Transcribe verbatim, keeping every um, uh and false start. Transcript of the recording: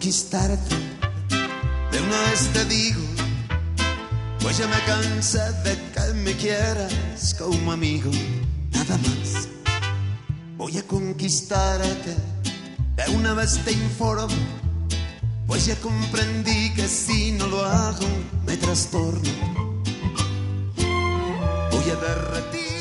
conquistarte. De una vez te digo, pues ya me cansé de que me quieras como amigo. Nada más, voy a conquistarte. De una vez te informo, pues ya comprendí que si no lo hago me trastorno. Voy a derretir